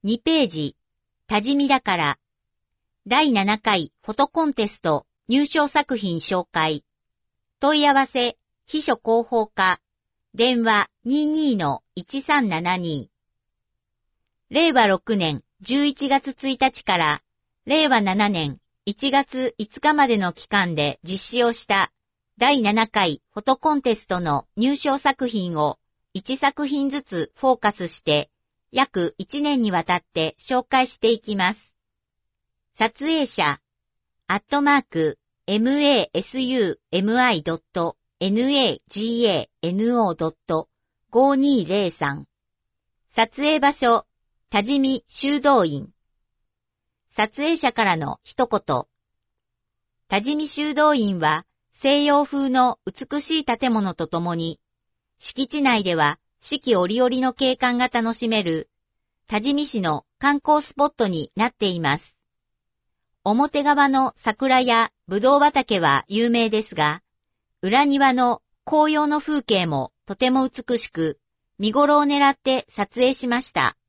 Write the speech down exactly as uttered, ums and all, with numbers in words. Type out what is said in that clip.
にページ、多治見だから。だいななかいフォトコンテスト入賞作品紹介。問い合わせ、秘書広報課。電話 にじゅうにのいちさんななに。れいわろくねんじゅういちがつついたちかられいわななねんいちがついつかまでの期間で実施をしただいななかいフォトコンテストの入賞作品をいちさくひんずつフォーカスして約いちねんにわたって紹介していきます。撮影者、アットマーク、マスミドットナガノドットごにーぜろさん。撮影場所、多治見修道院。撮影者からの一言。多治見修道院は西洋風の美しい建物とともに、敷地内では四季折々の景観が楽しめる多治見市の観光スポットになっています。表側の桜やぶどう畑は有名ですが、裏庭の紅葉の風景もとても美しく、見頃を狙って撮影しました。